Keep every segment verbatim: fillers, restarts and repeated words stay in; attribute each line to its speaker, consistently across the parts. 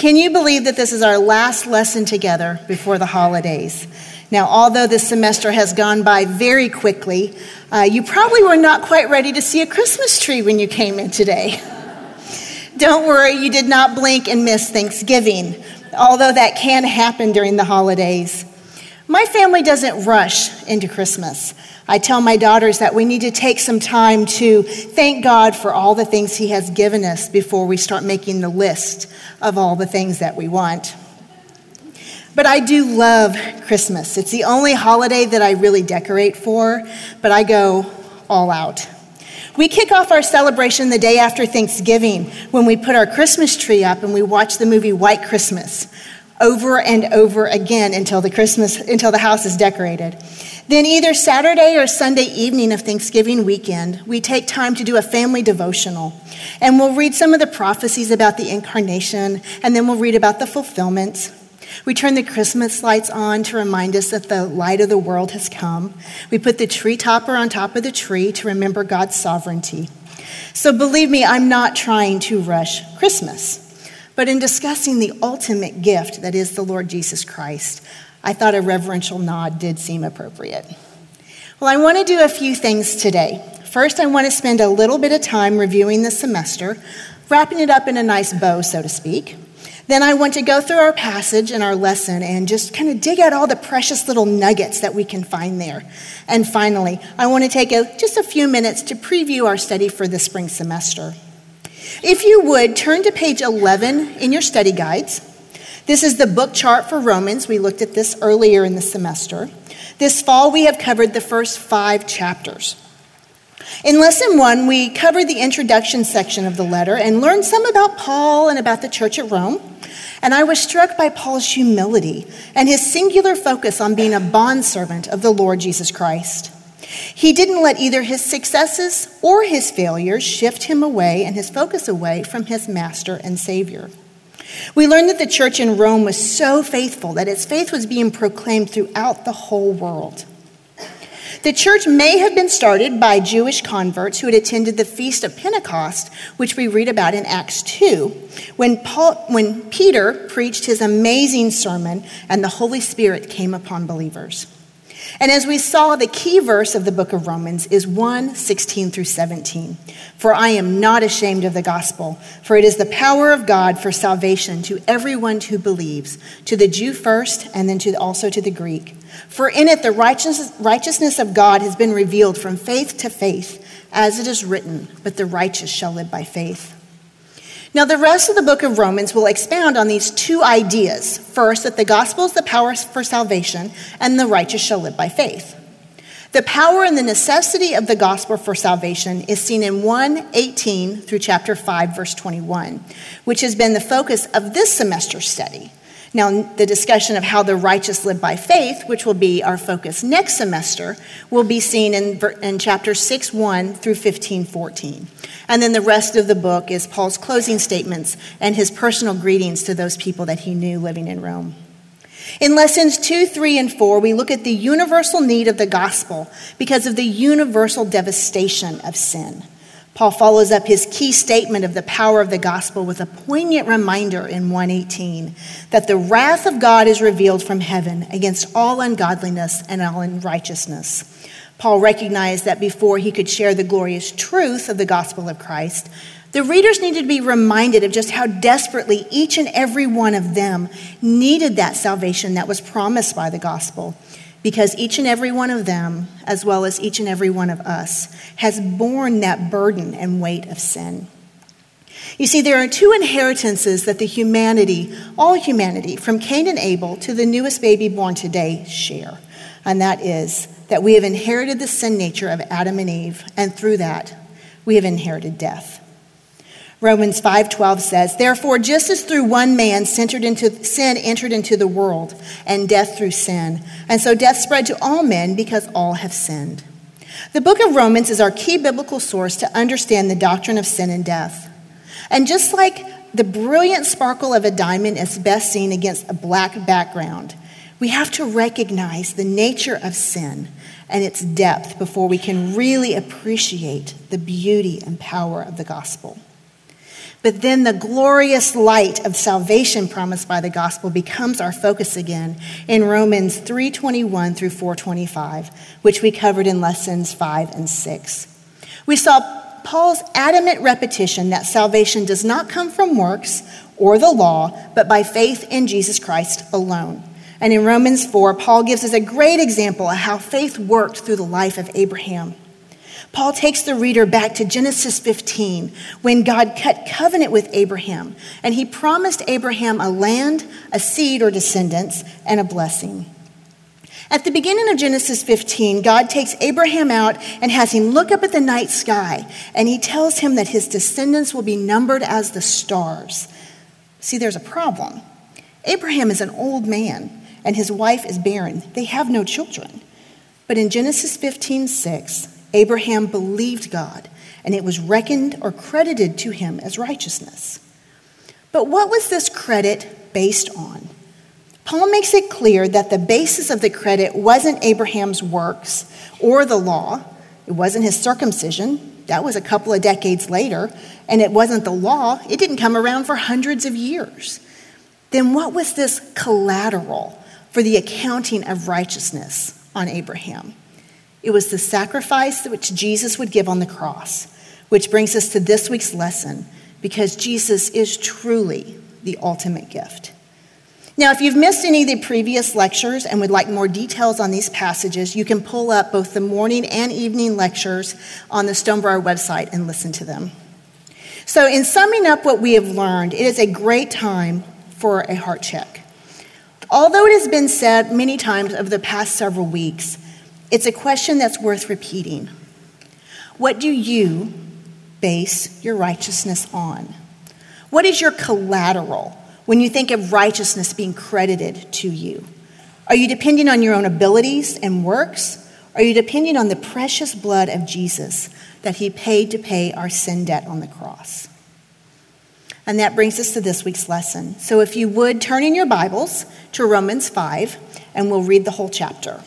Speaker 1: Can you believe that this is our last lesson together before the holidays? Now, although this semester has gone by very quickly, uh, you probably were not quite ready to see a Christmas tree when you came in today. Don't worry, you did not blink and miss Thanksgiving, although that can happen during the holidays. My family doesn't rush into Christmas. I tell my daughters that we need to take some time to thank God for all the things He has given us before we start making the list of all the things that we want. But I do love Christmas. It's the only holiday that I really decorate for, but I go all out. We kick off our celebration the day after Thanksgiving when we put our Christmas tree up and we watch the movie White Christmas over and over again until the Christmas until the house is decorated. Then either Saturday or Sunday evening of Thanksgiving weekend, we take time to do a family devotional. And we'll read some of the prophecies about the incarnation, and then we'll read about the fulfillment. We turn the Christmas lights on to remind us that the light of the world has come. We put the tree topper on top of the tree to remember God's sovereignty. So believe me, I'm not trying to rush Christmas. But in discussing the ultimate gift that is the Lord Jesus Christ, I thought a reverential nod did seem appropriate. Well, I want to do a few things today. First, I want to spend a little bit of time reviewing the semester, wrapping it up in a nice bow, so to speak. Then I want to go through our passage and our lesson and just kind of dig out all the precious little nuggets that we can find there. And finally, I want to take a, just a few minutes to preview our study for the spring semester. If you would, turn to page eleven in your study guides. This is the book chart for Romans. We looked at this earlier in the semester. This fall, we have covered the first five chapters. In lesson one, we covered the introduction section of the letter and learned some about Paul and about the church at Rome. And I was struck by Paul's humility and his singular focus on being a bondservant of the Lord Jesus Christ. He didn't let either his successes or his failures shift him away and his focus away from his master and savior. We learned that the church in Rome was so faithful that its faith was being proclaimed throughout the whole world. The church may have been started by Jewish converts who had attended the Feast of Pentecost, which we read about in Acts two, when Paul, when Peter preached his amazing sermon and the Holy Spirit came upon believers. And as we saw, the key verse of the book of Romans is one, sixteen through seventeen. For I am not ashamed of the gospel, for it is the power of God for salvation to everyone who believes, to the Jew first, and then to also to the Greek. For in it the righteous, righteousness of God has been revealed from faith to faith, as it is written, but the righteous shall live by faith. Now, the rest of the book of Romans will expound on these two ideas. First, that the gospel is the power for salvation, and the righteous shall live by faith. The power and the necessity of the gospel for salvation is seen in one eighteen through chapter five, verse twenty-one, which has been the focus of this semester's study. Now, the discussion of how the righteous live by faith, which will be our focus next semester, will be seen in, in chapters six, one through fifteen, fourteen. And then the rest of the book is Paul's closing statements and his personal greetings to those people that he knew living in Rome. In lessons two, three, and four, we look at the universal need of the gospel because of the universal devastation of sin. Paul follows up his key statement of the power of the gospel with a poignant reminder in one eighteen that the wrath of God is revealed from heaven against all ungodliness and all unrighteousness. Paul recognized that before he could share the glorious truth of the gospel of Christ, the readers needed to be reminded of just how desperately each and every one of them needed that salvation that was promised by the gospel, because each and every one of them, as well as each and every one of us, has borne that burden and weight of sin. You see, there are two inheritances that the humanity, all humanity, from Cain and Abel to the newest baby born today, share. And that is that we have inherited the sin nature of Adam and Eve, and through that, we have inherited death. Romans five twelve says, therefore, just as through one man entered into, sin entered into the world, and death through sin, and so death spread to all men because all have sinned. The book of Romans is our key biblical source to understand the doctrine of sin and death. And just like the brilliant sparkle of a diamond is best seen against a black background, we have to recognize the nature of sin and its depth before we can really appreciate the beauty and power of the gospel. But then the glorious light of salvation promised by the gospel becomes our focus again in Romans three twenty-one through four twenty-five, which we covered in lessons five and six. We saw Paul's adamant repetition that salvation does not come from works or the law, but by faith in Jesus Christ alone. And in Romans four, Paul gives us a great example of how faith worked through the life of Abraham. Paul takes the reader back to Genesis fifteen, when God cut covenant with Abraham, and he promised Abraham a land, a seed or descendants, and a blessing. At the beginning of Genesis fifteen, God takes Abraham out and has him look up at the night sky, and he tells him that his descendants will be numbered as the stars. See, there's a problem. Abraham is an old man, and his wife is barren. They have no children. But in Genesis fifteen six, Abraham believed God, and it was reckoned or credited to him as righteousness. But what was this credit based on? Paul makes it clear that the basis of the credit wasn't Abraham's works or the law. It wasn't his circumcision. That was a couple of decades later. And it wasn't the law. It didn't come around for hundreds of years. Then what was this collateral for the accounting of righteousness on Abraham? It was the sacrifice which Jesus would give on the cross, which brings us to this week's lesson, because Jesus is truly the ultimate gift. Now, if you've missed any of the previous lectures and would like more details on these passages, you can pull up both the morning and evening lectures on the Stonebriar website and listen to them. So in summing up what we have learned, it is a great time for a heart check. Although it has been said many times over the past several weeks, it's a question that's worth repeating. What do you base your righteousness on? What is your collateral when you think of righteousness being credited to you? Are you depending on your own abilities and works? Are you depending on the precious blood of Jesus that he paid to pay our sin debt on the cross? And that brings us to this week's lesson. So if you would, turn in your Bibles to Romans five, and we'll read the whole chapter.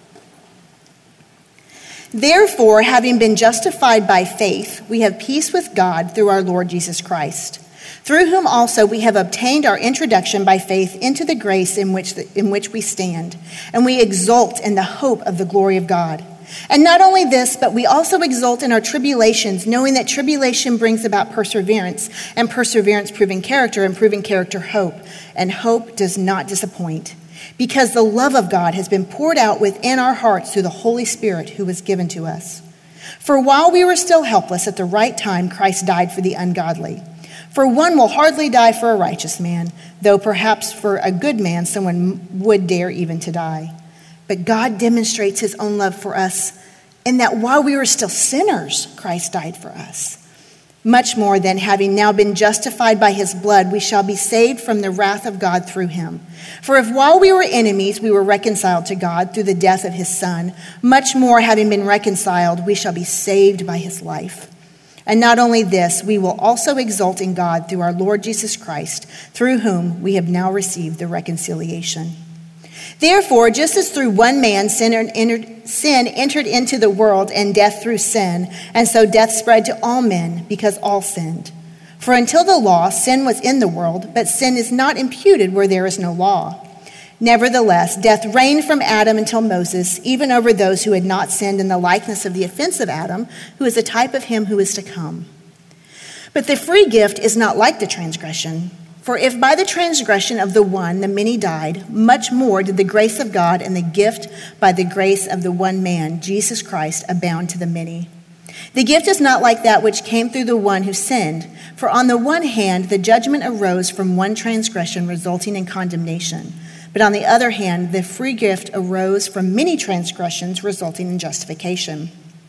Speaker 1: Therefore, having been justified by faith, we have peace with God through our Lord Jesus Christ, through whom also we have obtained our introduction by faith into the grace in which the, in which we stand, and we exult in the hope of the glory of God. And not only this, but we also exult in our tribulations, knowing that tribulation brings about perseverance, and perseverance proving character, and proving character hope. And hope does not disappoint, because the love of God has been poured out within our hearts through the Holy Spirit who was given to us. For while we were still helpless, at the right time Christ died for the ungodly. For one will hardly die for a righteous man, though perhaps for a good man someone would dare even to die. But God demonstrates his own love for us in that while we were still sinners, Christ died for us. Much more than having now been justified by his blood, we shall be saved from the wrath of God through him. For if while we were enemies, we were reconciled to God through the death of his Son, much more having been reconciled, we shall be saved by his life. And not only this, we will also exult in God through our Lord Jesus Christ, through whom we have now received the reconciliation. Therefore, just as through one man sin entered, sin entered into the world, and death through sin, and so death spread to all men because all sinned. For until the law, sin was in the world, but sin is not imputed where there is no law. Nevertheless, death reigned from Adam until Moses, even over those who had not sinned in the likeness of the offense of Adam, who is a type of him who is to come. But the free gift is not like the transgression. For if by the transgression of the one the many died, much more did the grace of God and the gift by the grace of the one man, Jesus Christ, abound to the many. The gift is not like that which came through the one who sinned. For on the one hand, the judgment arose from one transgression, resulting in condemnation. But on the other hand, the free gift arose from many transgressions, resulting in justification.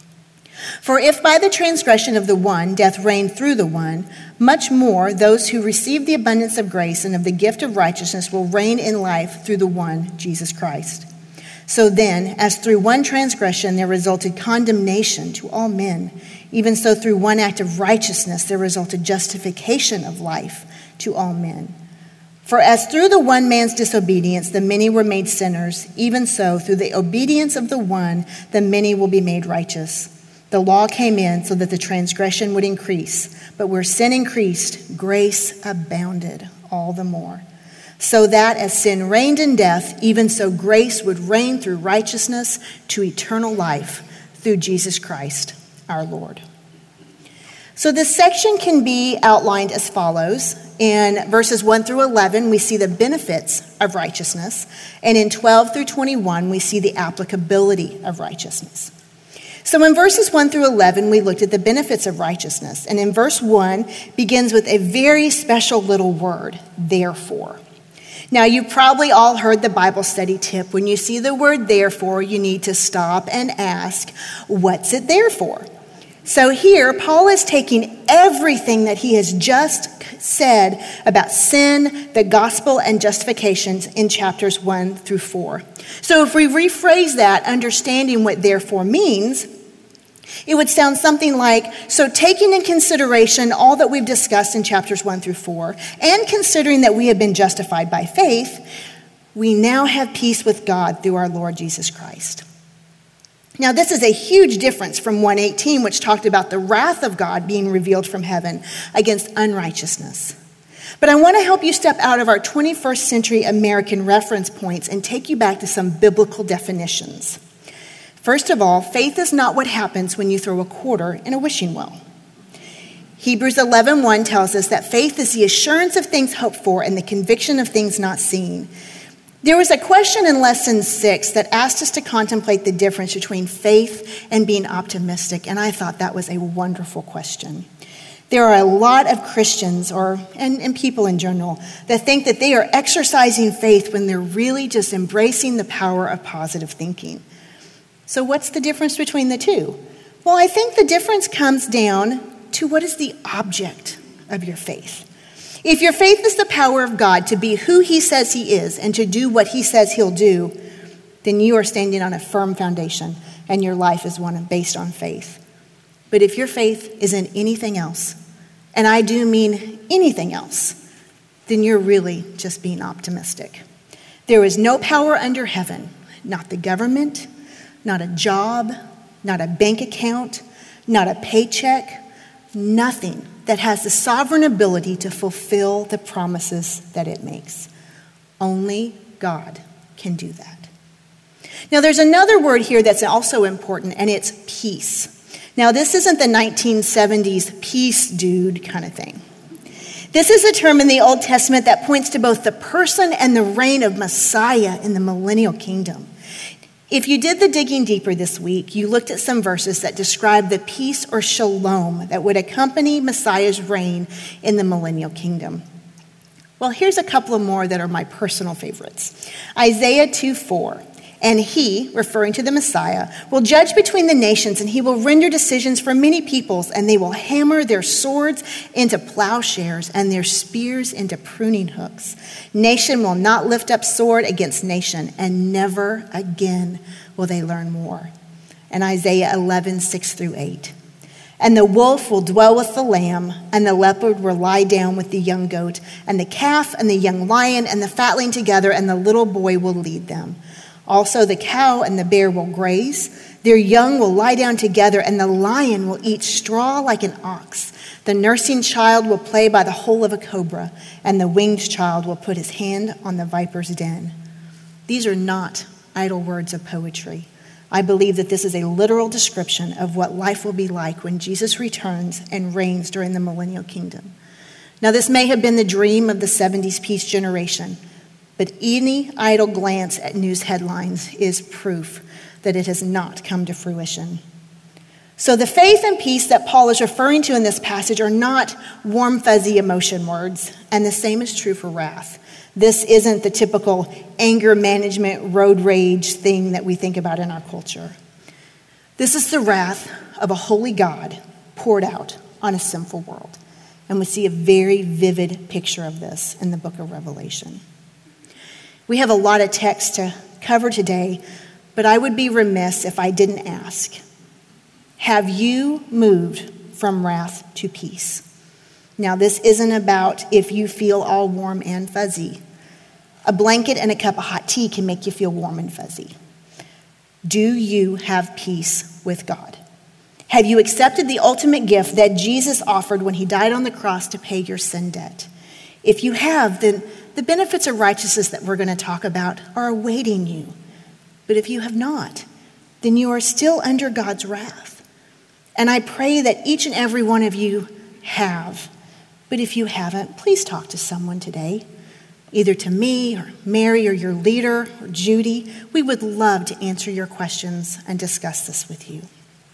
Speaker 1: For if by the transgression of the one death reigned through the one, much more those who receive the abundance of grace and of the gift of righteousness will reign in life through the one, Jesus Christ. So then, as through one transgression there resulted condemnation to all men, even so through one act of righteousness there resulted justification of life to all men. For as through the one man's disobedience the many were made sinners, even so through the obedience of the one the many will be made righteous. The law came in so that the transgression would increase. But where sin increased, grace abounded all the more. So that as sin reigned in death, even so grace would reign through righteousness to eternal life through Jesus Christ, our Lord. So this section can be outlined as follows. In verses one through eleven, we see the benefits of righteousness. And in twelve through twenty-one, we see the applicability of righteousness. So in verses one through eleven, we looked at the benefits of righteousness. And in verse one begins with a very special little word, therefore. Now, you've probably all heard the Bible study tip. When you see the word therefore, you need to stop and ask, what's it there for? So here, Paul is taking everything that he has just said about sin, the gospel, and justifications in chapters one through four. So if we rephrase that, understanding what therefore means, it would sound something like, so taking in consideration all that we've discussed in chapters one through four, and considering that we have been justified by faith, we now have peace with God through our Lord Jesus Christ. Now, this is a huge difference from one eighteen, which talked about the wrath of God being revealed from heaven against unrighteousness. But I want to help you step out of our twenty-first century American reference points and take you back to some biblical definitions. First of all, faith is not what happens when you throw a quarter in a wishing well. Hebrews eleven one tells us that faith is the assurance of things hoped for and the conviction of things not seen. There was a question in lesson six that asked us to contemplate the difference between faith and being optimistic, and I thought that was a wonderful question. There are a lot of Christians, or and, and people in general, that think that they are exercising faith when they're really just embracing the power of positive thinking. So what's the difference between the two? Well, I think the difference comes down to what is the object of your faith. If your faith is the power of God to be who he says he is and to do what he says he'll do, then you are standing on a firm foundation and your life is one based on faith. But if your faith is in anything else, and I do mean anything else, then you're really just being optimistic. There is no power under heaven, not the government, not a job, not a bank account, not a paycheck, nothing that has the sovereign ability to fulfill the promises that it makes. Only God can do that. Now, there's another word here that's also important, and it's peace. Now, this isn't the nineteen seventies peace dude kind of thing. This is a term in the Old Testament that points to both the person and the reign of Messiah in the millennial kingdom. If you did the digging deeper this week, you looked at some verses that describe the peace or shalom that would accompany Messiah's reign in the millennial kingdom. Well, here's a couple of more that are my personal favorites. Isaiah two four. And he, referring to the Messiah, will judge between the nations, and he will render decisions for many peoples, and they will hammer their swords into plowshares and their spears into pruning hooks. Nation will not lift up sword against nation, and never again will they learn war. And Isaiah eleven six through eight. And the wolf will dwell with the lamb, and the leopard will lie down with the young goat, and the calf and the young lion and the fatling together, and the little boy will lead them. Also the cow and the bear will graze. Their young will lie down together, and the lion will eat straw like an ox. The nursing child will play by the hole of a cobra, and the winged child will put his hand on the viper's den. These are not idle words of poetry. I believe that this is a literal description of what life will be like when Jesus returns and reigns during the millennial kingdom. Now, this may have been the dream of the seventies peace generation, but any idle glance at news headlines is proof that it has not come to fruition. So the faith and peace that Paul is referring to in this passage are not warm, fuzzy emotion words, and the same is true for wrath. This isn't the typical anger management, road rage thing that we think about in our culture. This is the wrath of a holy God poured out on a sinful world. And we see a very vivid picture of this in the book of Revelation. We have a lot of text to cover today, but I would be remiss if I didn't ask, have you moved from wrath to peace? Now, this isn't about if you feel all warm and fuzzy. A blanket and a cup of hot tea can make you feel warm and fuzzy. Do you have peace with God? Have you accepted the ultimate gift that Jesus offered when he died on the cross to pay your sin debt? If you have, then the benefits of righteousness that we're going to talk about are awaiting you. But if you have not, then you are still under God's wrath. And I pray that each and every one of you have. But if you haven't, please talk to someone today, either to me or Mary or your leader or Judy. We would love to answer your questions and discuss this with you.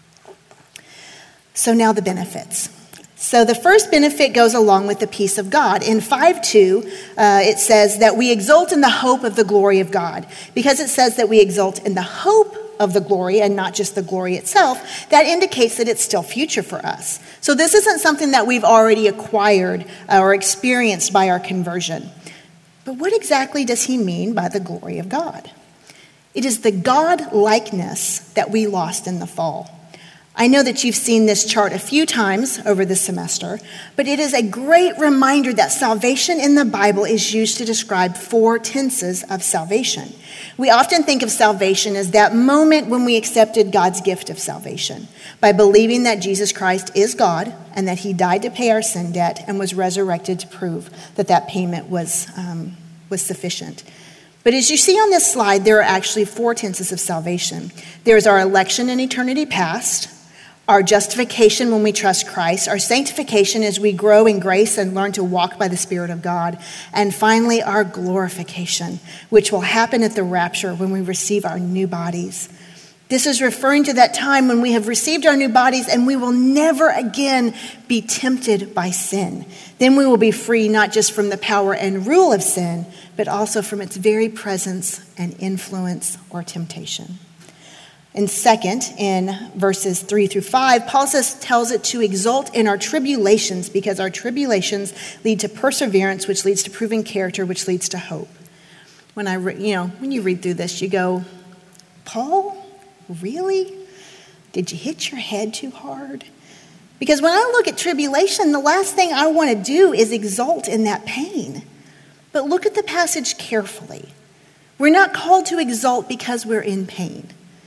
Speaker 1: So now the benefits. So the first benefit goes along with the peace of God. In five two, uh, it says that we exult in the hope of the glory of God. Because it says that we exult in the hope of the glory and not just the glory itself, that indicates that it's still future for us. So this isn't something that we've already acquired or experienced by our conversion. But what exactly does he mean by the glory of God? It is the God-likeness that we lost in the fall. I know that you've seen this chart a few times over this semester, but it is a great reminder that salvation in the Bible is used to describe four tenses of salvation. We often think of salvation as that moment when we accepted God's gift of salvation by believing that Jesus Christ is God and that he died to pay our sin debt and was resurrected to prove that that payment was, um, was sufficient. But as you see on this slide, there are actually four tenses of salvation. There's our election in eternity past, our justification when we trust Christ, our sanctification as we grow in grace and learn to walk by the Spirit of God, and finally our glorification, which will happen at the rapture when we receive our new bodies. This is referring to that time when we have received our new bodies and we will never again be tempted by sin. Then we will be free not just from the power and rule of sin, but also from its very presence and influence or temptation. And second, in verses three through five, Paul says, tells it to exult in our tribulations because our tribulations lead to perseverance, which leads to proven character, which leads to hope. When I, re- you know, when you read through this, you go, Paul, really? Did you hit your head too hard? Because when I look at tribulation, the last thing I want to do is exult in that pain. But look at the passage carefully. We're not called to exult because we're in pain.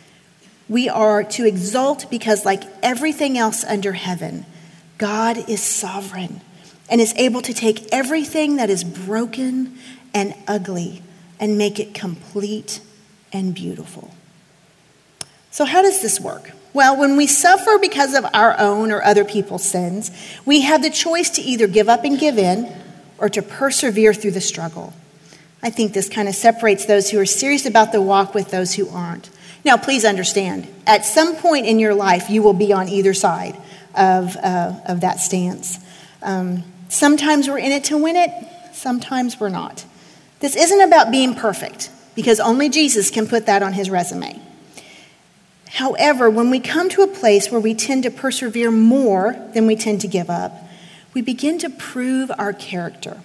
Speaker 1: We are to exult because, like everything else under heaven, God is sovereign and is able to take everything that is broken and ugly and make it complete and beautiful. So how does this work? Well, when we suffer because of our own or other people's sins, we have the choice to either give up and give in or to persevere through the struggle. I think this kind of separates those who are serious about the walk with those who aren't. Now, please understand, at some point in your life, you will be on either side of, uh, of that stance. Um, sometimes we're in it to win it, sometimes we're not. This isn't about being perfect, because only Jesus can put that on his resume. However, when we come to a place where we tend to persevere more than we tend to give up, we begin to prove our character.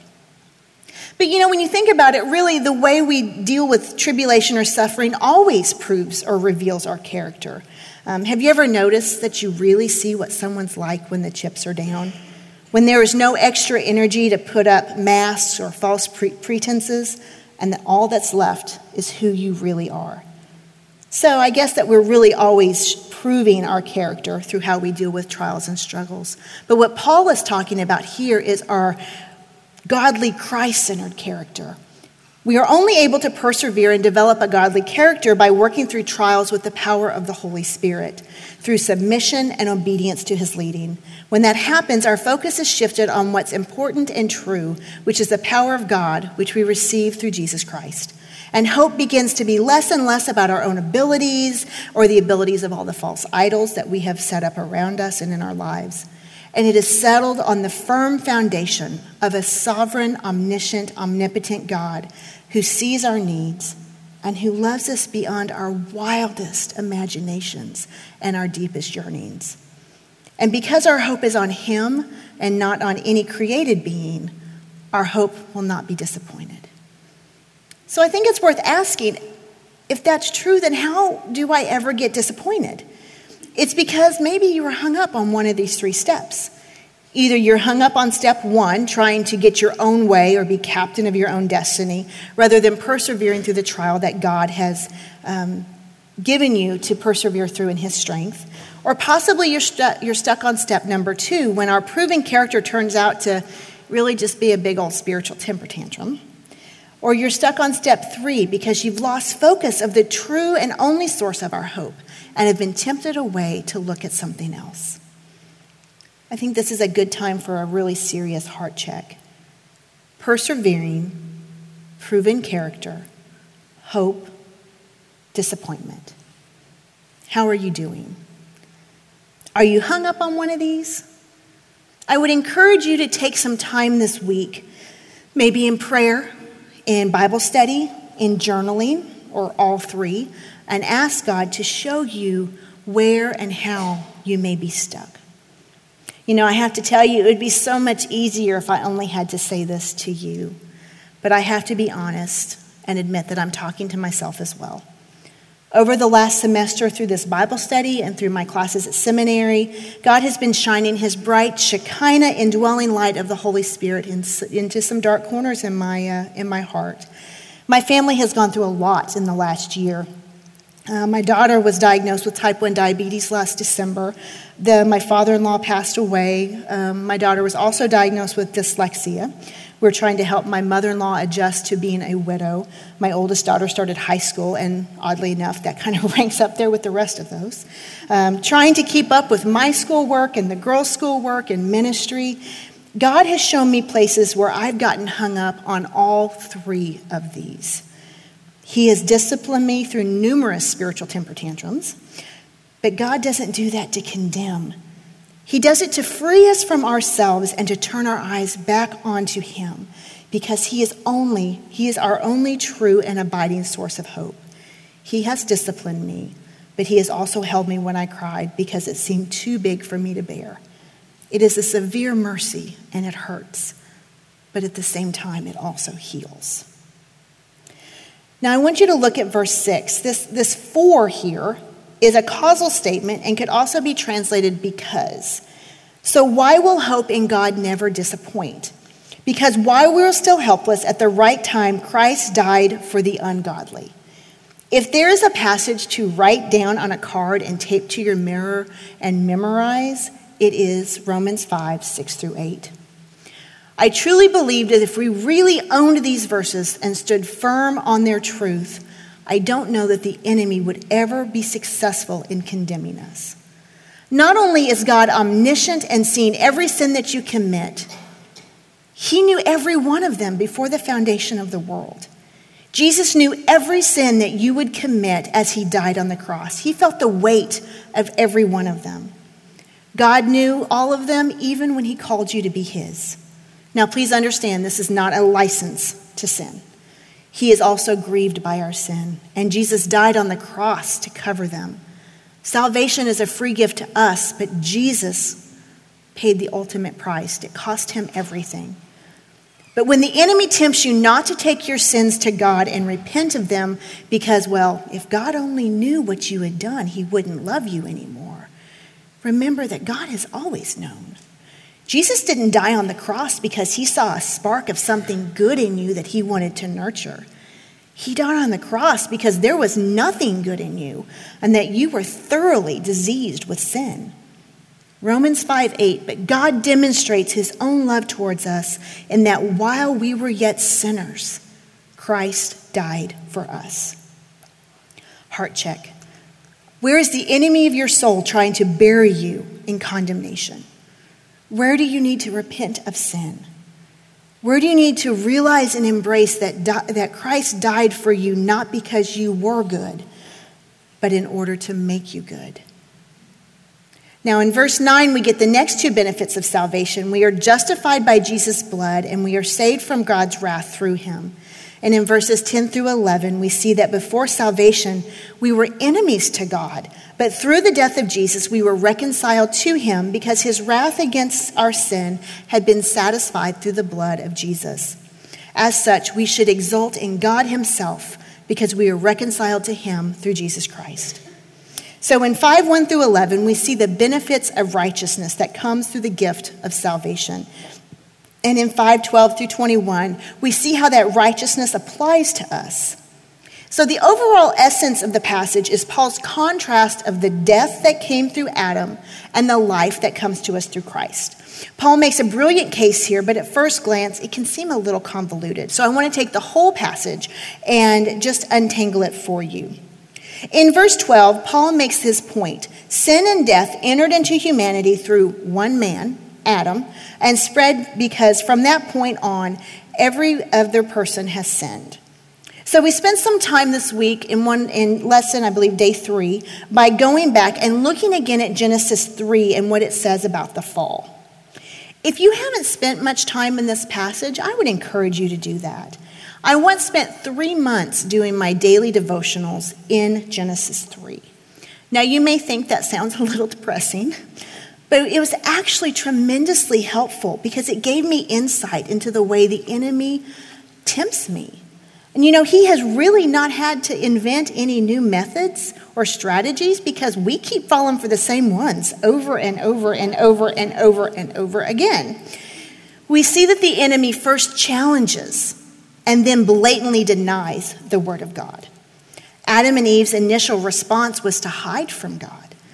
Speaker 1: But you know, when you think about it, really the way we deal with tribulation or suffering always proves or reveals our character. Um, have you ever noticed that you really see what someone's like when the chips are down? When there is no extra energy to put up masks or false pre- pretenses, and that all that's left is who you really are. So I guess that we're really always proving our character through how we deal with trials and struggles. But what Paul is talking about here is our godly, Christ-centered character. We are only able to persevere and develop a godly character by working through trials with the power of the Holy Spirit, through submission and obedience to his leading. When that happens, our focus is shifted on what's important and true, which is the power of God, which we receive through Jesus Christ. And hope begins to be less and less about our own abilities or the abilities of all the false idols that we have set up around us and in our lives. And it is settled on the firm foundation of a sovereign, omniscient, omnipotent God who sees our needs and who loves us beyond our wildest imaginations and our deepest yearnings. And because our hope is on him and not on any created being, our hope will not be disappointed. So I think it's worth asking, if that's true, then how do I ever get disappointed? It's because maybe you were hung up on one of these three steps. Either you're hung up on step one, trying to get your own way or be captain of your own destiny, rather than persevering through the trial that God has um, given you to persevere through in his strength. Or possibly you're, stu- you're stuck on step number two, when our proven character turns out to really just be a big old spiritual temper tantrum. Or you're stuck on step three because you've lost focus of the true and only source of our hope and have been tempted away to look at something else. I think this is a good time for a really serious heart check. Persevering, proven character, hope, disappointment. How are you doing? Are you hung up on one of these? I would encourage you to take some time this week, maybe in prayer, in Bible study, in journaling, or all three, and ask God to show you where and how you may be stuck. You know, I have to tell you, it would be so much easier if I only had to say this to you. But I have to be honest and admit that I'm talking to myself as well. Over the last semester, through this Bible study and through my classes at seminary, God has been shining his bright Shekinah indwelling light of the Holy Spirit in, into some dark corners in my, uh, in my heart. My family has gone through a lot in the last year. Uh, my daughter was diagnosed with type one diabetes last December. The, my father-in-law passed away. Um, my daughter was also diagnosed with dyslexia. We're trying to help my mother-in-law adjust to being a widow. My oldest daughter started high school, and oddly enough, that kind of ranks up there with the rest of those. Um, trying to keep up with my schoolwork and the girls' schoolwork and ministry. God has shown me places where I've gotten hung up on all three of these. He has disciplined me through numerous spiritual temper tantrums, but God doesn't do that to condemn. He does it to free us from ourselves and to turn our eyes back onto him, because he is only, he is our only true and abiding source of hope. He has disciplined me, but he has also held me when I cried because it seemed too big for me to bear. It is a severe mercy and it hurts, but at the same time, it also heals. Now, I want you to look at verse six. This, this for here is a causal statement and could also be translated because. So why will hope in God never disappoint? Because while we were still helpless, at the right time, Christ died for the ungodly. If there is a passage to write down on a card and tape to your mirror and memorize, it is Romans five, six through eight. I truly believe that if we really owned these verses and stood firm on their truth, I don't know that the enemy would ever be successful in condemning us. Not only is God omniscient and seeing every sin that you commit, he knew every one of them before the foundation of the world. Jesus knew every sin that you would commit as he died on the cross. He felt the weight of every one of them. God knew all of them even when he called you to be his. Now, please understand, this is not a license to sin. He is also grieved by our sin, and Jesus died on the cross to cover them. Salvation is a free gift to us, but Jesus paid the ultimate price. It cost him everything. But when the enemy tempts you not to take your sins to God and repent of them because, well, if God only knew what you had done, he wouldn't love you anymore. Remember that God has always known. Jesus didn't die on the cross because he saw a spark of something good in you that he wanted to nurture. He died on the cross because there was nothing good in you and that you were thoroughly diseased with sin. Romans five eight, but God demonstrates his own love towards us in that while we were yet sinners, Christ died for us. Heart check. Where is the enemy of your soul trying to bury you in condemnation? Where do you need to repent of sin? Where do you need to realize and embrace that, di- that Christ died for you not because you were good, but in order to make you good? Now in verse nine, we get the next two benefits of salvation. We are justified by Jesus' blood, and we are saved from God's wrath through him. And in verses ten through eleven, we see that before salvation, we were enemies to God. But through the death of Jesus, we were reconciled to him because his wrath against our sin had been satisfied through the blood of Jesus. As such, we should exult in God himself because we are reconciled to him through Jesus Christ. So in five one through eleven, we see the benefits of righteousness that comes through the gift of salvation. And in five twelve through twenty-one, we see how that righteousness applies to us. So the overall essence of the passage is Paul's contrast of the death that came through Adam and the life that comes to us through Christ. Paul makes a brilliant case here, but at first glance, it can seem a little convoluted. So I want to take the whole passage and just untangle it for you. In verse twelve, Paul makes his point. Sin and death entered into humanity through one man, Adam, and spread because from that point on, every other person has sinned. So we spent some time this week in one in lesson, I believe, day three, by going back and looking again at Genesis three and what it says about the fall. If you haven't spent much time in this passage, I would encourage you to do that. I once spent three months doing my daily devotionals in Genesis three. Now, you may think that sounds a little depressing, but it was actually tremendously helpful because it gave me insight into the way the enemy tempts me. And you know, he has really not had to invent any new methods or strategies because we keep falling for the same ones over and over and over and over and over again. We see that the enemy first challenges and then blatantly denies the word of God. Adam and Eve's initial response was to hide from God.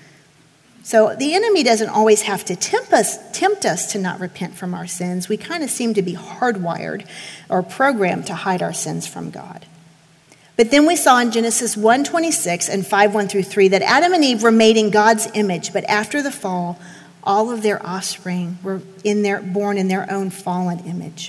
Speaker 1: So the enemy doesn't always have to tempt us, tempt us to not repent from our sins. We kind of seem to be hardwired or programmed to hide our sins from God. But then we saw in Genesis one twenty-six and five one through three that Adam and Eve were made in God's image, but after the fall, all of their offspring were in their, born in their own fallen image.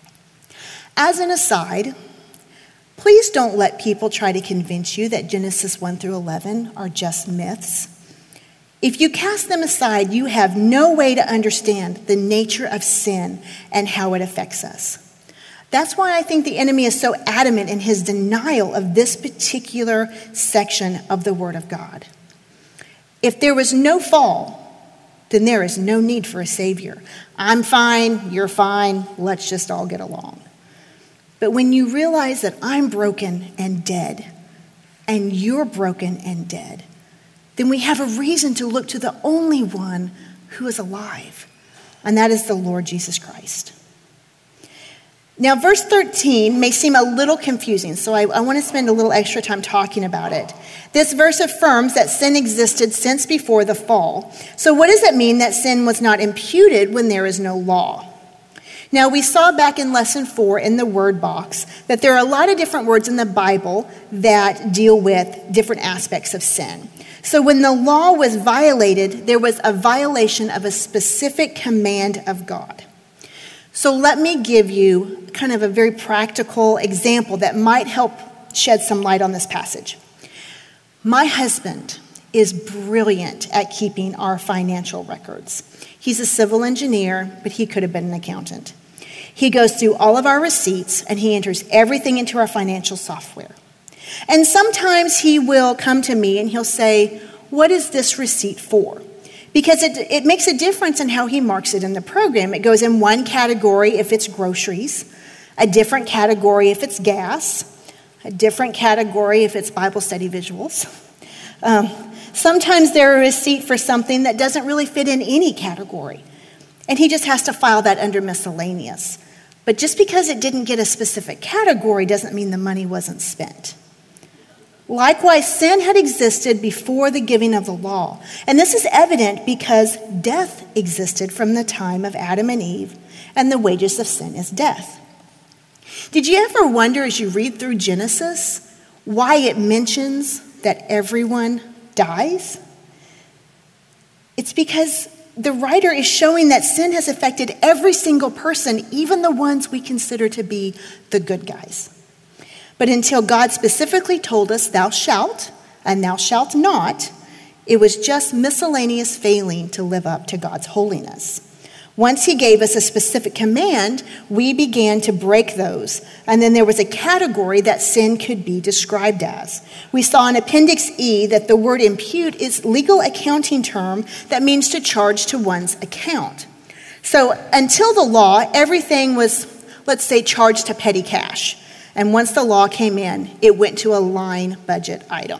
Speaker 1: As an aside, please don't let people try to convince you that Genesis one through eleven are just myths. If you cast them aside, you have no way to understand the nature of sin and how it affects us. That's why I think the enemy is so adamant in his denial of this particular section of the Word of God. If there was no fall, then there is no need for a Savior. I'm fine, you're fine, let's just all get along. But when you realize that I'm broken and dead, and you're broken and dead, then we have a reason to look to the only one who is alive, and that is the Lord Jesus Christ. Now, verse thirteen may seem a little confusing, so I, I want to spend a little extra time talking about it. This verse affirms that sin existed since before the fall. So what does it mean that sin was not imputed when there is no law? Now, we saw back in lesson four in the word box that there are a lot of different words in the Bible that deal with different aspects of sin. So when the law was violated, there was a violation of a specific command of God. So let me give you kind of a very practical example that might help shed some light on this passage. My husband is brilliant at keeping our financial records. He's a civil engineer, but he could have been an accountant. He goes through all of our receipts and he enters everything into our financial software. And sometimes he will come to me and he'll say, "What is this receipt for?" Because it, it makes a difference in how he marks it in the program. It goes in one category if it's groceries, a different category if it's gas, a different category if it's Bible study visuals. Um, sometimes they're a receipt for something that doesn't really fit in any category. And he just has to file that under miscellaneous. But just because it didn't get a specific category doesn't mean the money wasn't spent. Likewise, sin had existed before the giving of the law. And this is evident because death existed from the time of Adam and Eve, and the wages of sin is death. Did you ever wonder as you read through Genesis why it mentions that everyone dies? It's because the writer is showing that sin has affected every single person, even the ones we consider to be the good guys. But until God specifically told us, "Thou shalt," and "Thou shalt not," it was just miscellaneous failing to live up to God's holiness. Once he gave us a specific command, we began to break those. And then there was a category that sin could be described as. We saw in Appendix E that the word impute is a legal accounting term that means to charge to one's account. So until the law, everything was, let's say, charged to petty cash. And once the law came in, it went to a line budget item.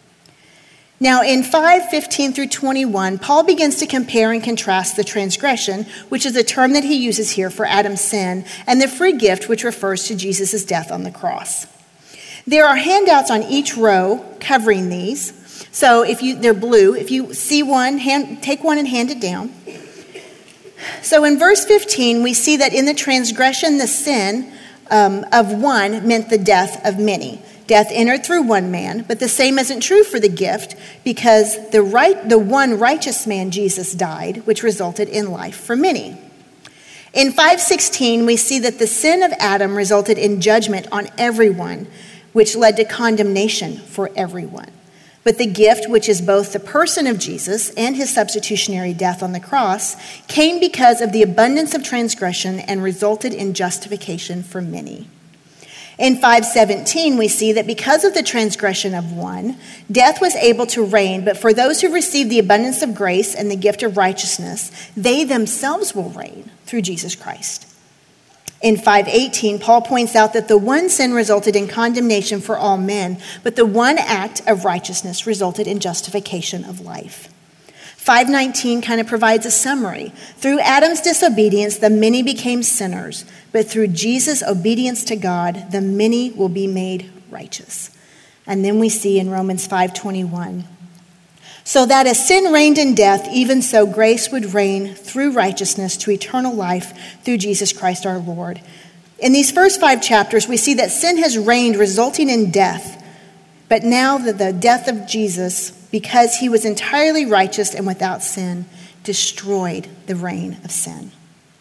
Speaker 1: Now in five fifteen through twenty-one, Paul begins to compare and contrast the transgression, which is a term that he uses here for Adam's sin, and the free gift, which refers to Jesus' death on the cross. There are handouts on each row covering these. So if you, they're blue. If you see one, hand, take one and hand it down. So in verse fifteen, we see that in the transgression, the sin um, of one meant the death of many. Death entered through one man, but the same isn't true for the gift, because the right, the one righteous man, Jesus, died, which resulted in life for many. In five sixteen, we see that the sin of Adam resulted in judgment on everyone, which led to condemnation for everyone. But the gift, which is both the person of Jesus and his substitutionary death on the cross, came because of the abundance of transgression and resulted in justification for many. In five seventeen, we see that because of the transgression of one, death was able to reign, but for those who receive the abundance of grace and the gift of righteousness, they themselves will reign through Jesus Christ. In five eighteen, Paul points out that the one sin resulted in condemnation for all men, but the one act of righteousness resulted in justification of life. five nineteen kind of provides a summary. Through Adam's disobedience, the many became sinners, but through Jesus' obedience to God, the many will be made righteous. And then we see in Romans five twenty-one, so that as sin reigned in death, even so grace would reign through righteousness to eternal life through Jesus Christ our Lord. In these first five chapters, we see that sin has reigned, resulting in death. But now that the death of Jesus, because he was entirely righteous and without sin, destroyed the reign of sin.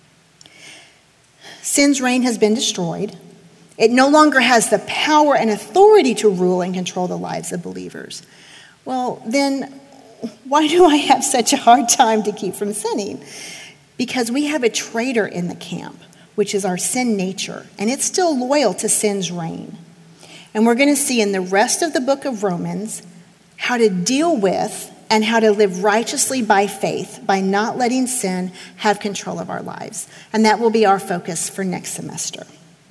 Speaker 1: Sin's reign has been destroyed. It no longer has the power and authority to rule and control the lives of believers. Well, then why do I have such a hard time to keep from sinning? Because we have a traitor in the camp, which is our sin nature, and it's still loyal to sin's reign. And we're going to see in the rest of the book of Romans how to deal with and how to live righteously by faith, by not letting sin have control of our lives. And that will be our focus for next semester.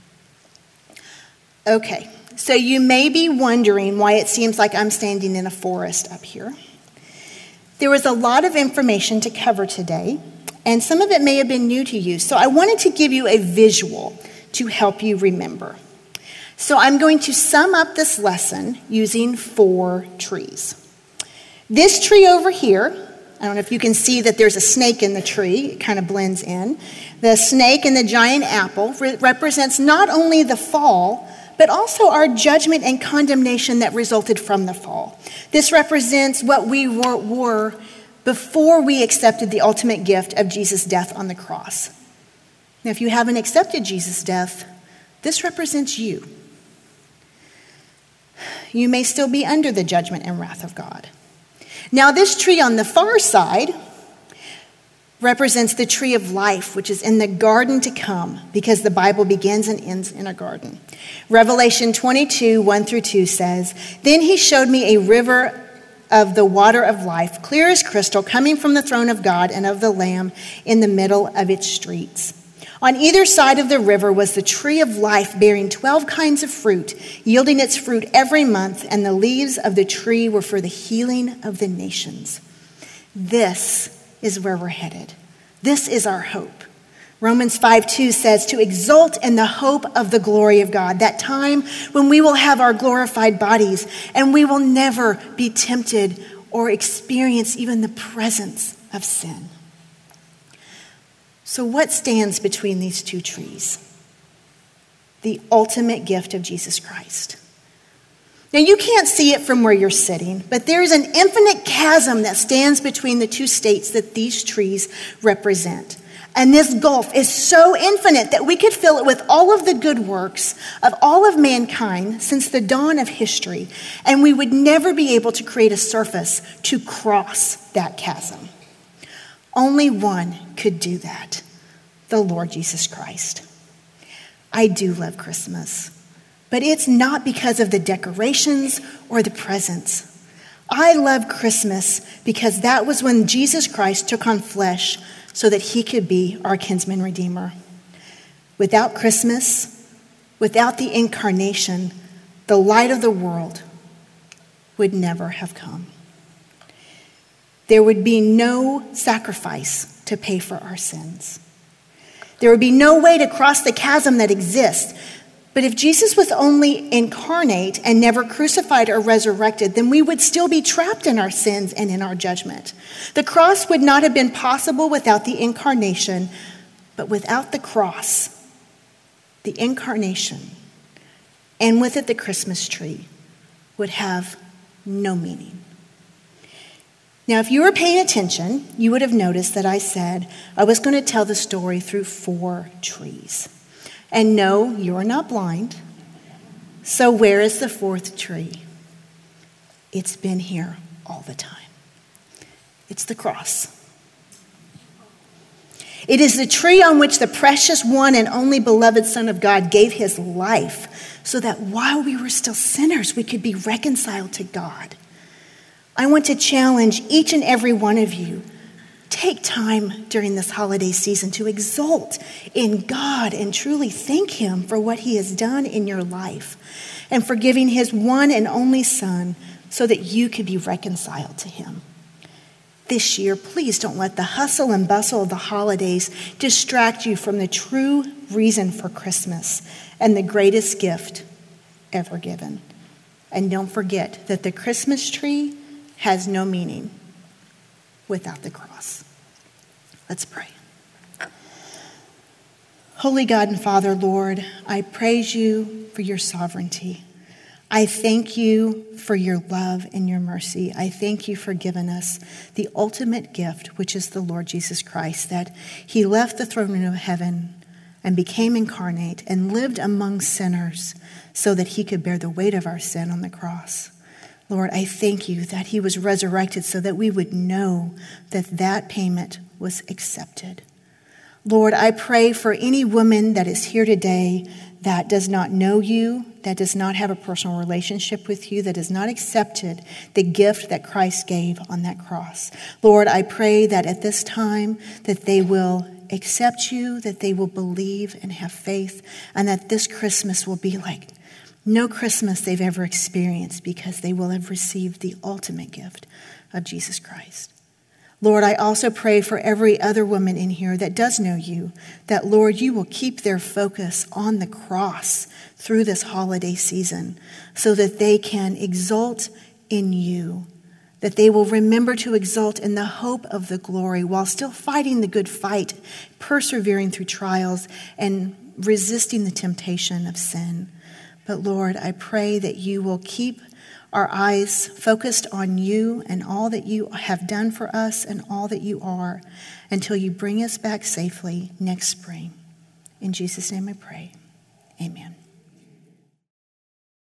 Speaker 1: Okay, so you may be wondering why it seems like I'm standing in a forest up here. There was a lot of information to cover today, and some of it may have been new to you. So I wanted to give you a visual to help you remember. So I'm going to sum up this lesson using four trees. This tree over here, I don't know if you can see that there's a snake in the tree. It kind of blends in. The snake and the giant apple re- represents not only the fall, but also our judgment and condemnation that resulted from the fall. This represents what we were, were before we accepted the ultimate gift of Jesus' death on the cross. Now, if you haven't accepted Jesus' death, this represents you. You may still be under the judgment and wrath of God. Now, this tree on the far side represents the tree of life, which is in the garden to come, because the Bible begins and ends in a garden. Revelation twenty-two, one through two says, "Then he showed me a river of the water of life, clear as crystal, coming from the throne of God and of the Lamb in the middle of its streets. On either side of the river was the tree of life, bearing twelve kinds of fruit, yielding its fruit every month, and the leaves of the tree were for the healing of the nations." This is where we're headed. This is our hope. Romans five two says, "To exult in the hope of the glory of God," that time when we will have our glorified bodies and we will never be tempted or experience even the presence of sin. So what stands between these two trees? The ultimate gift of Jesus Christ. Now, you can't see it from where you're sitting, but there's an infinite chasm that stands between the two states that these trees represent. And this gulf is so infinite that we could fill it with all of the good works of all of mankind since the dawn of history, and we would never be able to create a surface to cross that chasm. Only one could do that, the Lord Jesus Christ. I do love Christmas. But it's not because of the decorations or the presents. I love Christmas because that was when Jesus Christ took on flesh so that he could be our kinsman redeemer. Without Christmas, without the incarnation, the light of the world would never have come. There would be no sacrifice to pay for our sins. There would be no way to cross the chasm that exists But if Jesus was only incarnate and never crucified or resurrected, then we would still be trapped in our sins and in our judgment. The cross would not have been possible without the incarnation, but without the cross, the incarnation, and with it the Christmas tree, would have no meaning. Now, if you were paying attention, you would have noticed that I said I was going to tell the story through four trees. And no, you are not blind. So where is the fourth tree? It's been here all the time. It's the cross. It is the tree on which the precious one and only beloved Son of God gave his life so that while we were still sinners, we could be reconciled to God. I want to challenge each and every one of you. Take time during this holiday season to exult in God and truly thank him for what he has done in your life and for giving his one and only Son so that you could be reconciled to him. This year, please don't let the hustle and bustle of the holidays distract you from the true reason for Christmas and the greatest gift ever given. And don't forget that the Christmas tree has no meaning without the cross. Let's pray. Holy God and Father, Lord, I praise you for your sovereignty. I thank you for your love and your mercy. I thank you for giving us the ultimate gift, which is the Lord Jesus Christ, that he left the throne room of heaven and became incarnate and lived among sinners so that he could bear the weight of our sin on the cross. Lord, I thank you that he was resurrected so that we would know that that payment was accepted. Lord, I pray for any woman that is here today that does not know you, that does not have a personal relationship with you, that has not accepted the gift that Christ gave on that cross. Lord, I pray that at this time that they will accept you, that they will believe and have faith, and that this Christmas will be like no Christmas they've ever experienced because they will have received the ultimate gift of Jesus Christ. Lord, I also pray for every other woman in here that does know you, that, Lord, you will keep their focus on the cross through this holiday season so that they can exult in you, that they will remember to exult in the hope of the glory while still fighting the good fight, persevering through trials, and resisting the temptation of sin. But Lord, I pray that you will keep our eyes focused on you and all that you have done for us and all that you are until you bring us back safely next spring. In Jesus' name I pray. Amen.